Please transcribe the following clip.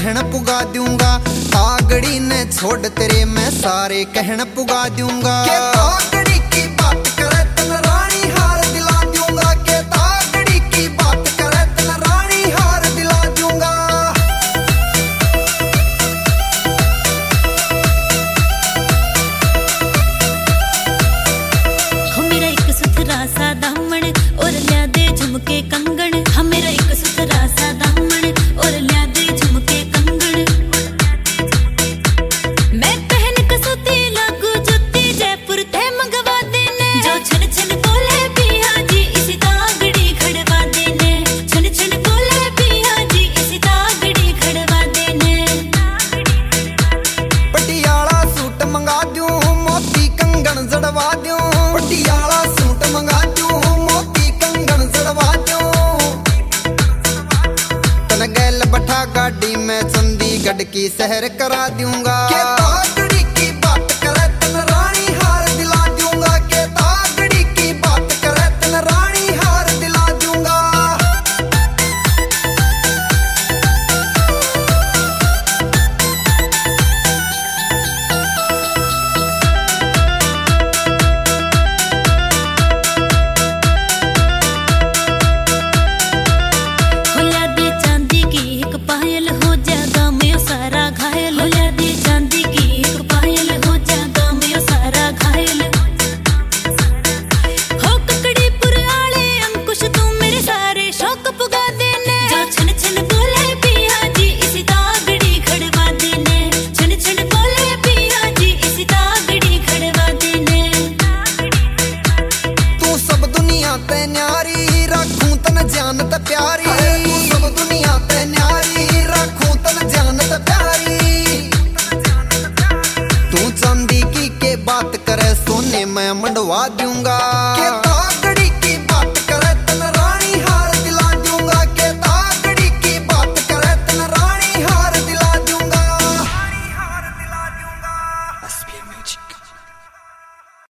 कहन पुगा दूंगा। तागड़ी ने छोड़ तेरे मैं सारे कहन पुगा दूंगा। के तागड़ी की बात करे तन रानी हार दिला दूंगा। के तागड़ी की बात करे तन रानी हार दिला दूंगा। हो मेरा एक सुथरा सा दामन और लिया दे झुमके कंगन। हम मेरा एक सुथरा सा दामन और लिया दे झुमके कंगन। मैं पहन कसौती लागू जुत्ती जयपुर ते मंगवा देने। जो छन छन बोले पिया जी इसी तागड़ी खड़वा देने। छन छन बोले पिया जी इसी तागड़ी खड़वा देने। पटियाला सूट मंगा दूं मोती कंगन जड़वा दूं। पटियाला सूट मंगा दूं मोती कंगन जड़वा दूं। तन गैल बैठा गाड़ी में चंडीगढ़ की शहर करा दूंगा। के तागड़ी की बात करे तन रानी हार दिला दूंगा। के तागड़ी की बात करे तन रानी हार दिला दूंगा। हो लिया दे चांदी की एक पायल हो जागा मैं सारा घायल। हो लिया दे चांदी की एक पायल हो जागा मैं सारा घायल। हो ककड़ी पुराले अंकुश तू मेरे सारे शौक पुगा देने। जो छन छन बोले पिया जी इसी तागड़ी खड़वा देने। छन छन बोले पिया जी इसी तागड़ी खड़वा देने। तू सब दुनिया ते न्यारी रखूं तन जान ते प्यारी।